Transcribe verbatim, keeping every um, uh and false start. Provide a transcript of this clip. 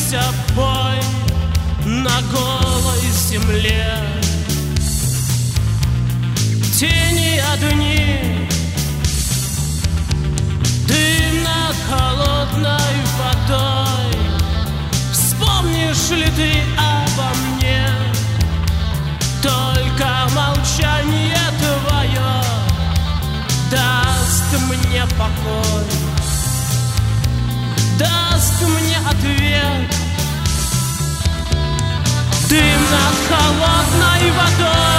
Остановился бой на голой земле. Тени одни, дым над холодной водой. Вспомнишь ли ты обо мне? Только молчание твое даст мне покой, даст мне ответ. Дым над холодной водой.